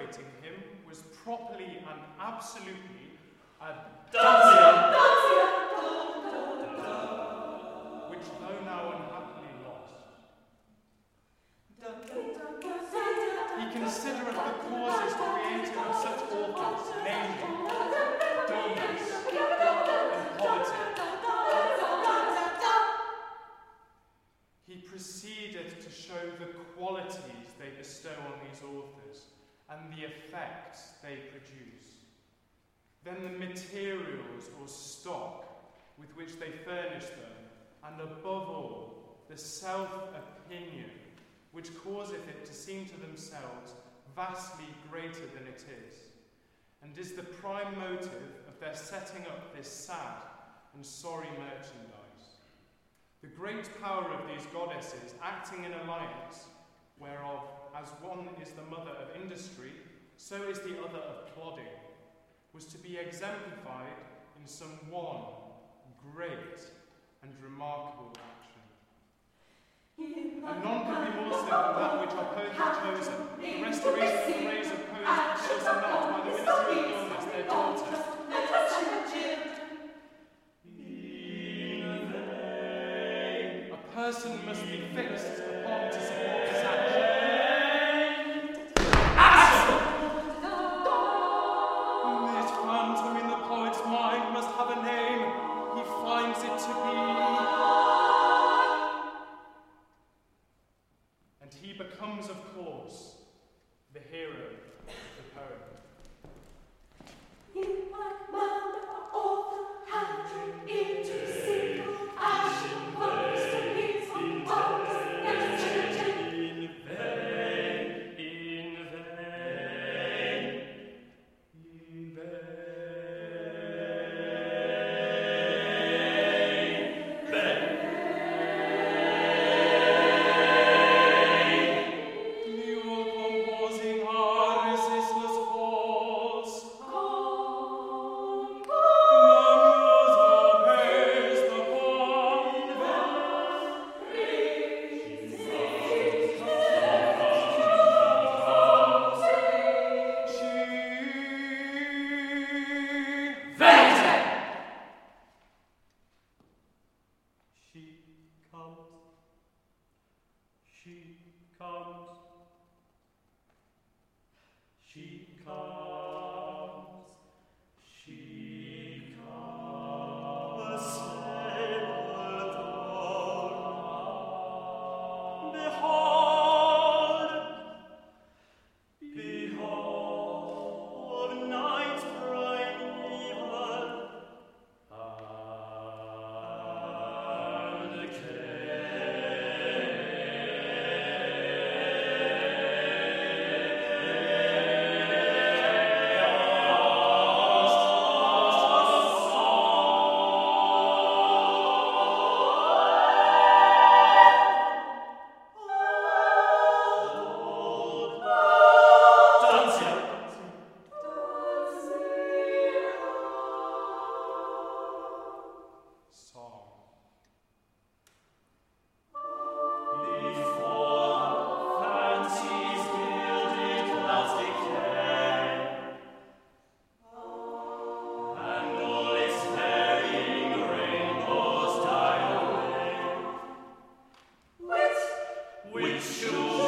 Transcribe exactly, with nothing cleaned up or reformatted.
celebrating him was properly and absolutely a Dancia! which, though now unhappily lost, he considereth the causes created of such authors, namely, dullness and poverty. He proceeded to show the qualities they bestow on these authors and the effects they produce. Then the materials or stock with which they furnish them, and above all, the self-opinion which causeth it to seem to themselves vastly greater than it is, and is the prime motive of their setting up this sad and sorry merchandise. The great power of these goddesses, acting in alliance, whereof as one is the mother of industry, so is the other of plodding, was to be exemplified in some one great and remarkable action. And none could be more so than that which our poet has chosen, the restoration of the rays of poets chosen not by the ministry of illness, their daughter. A person must be fixed upon to support this action. This phantom in the poet's mind must have a name. He finds it to be. And he becomes, of course, the hero of the poem. Which should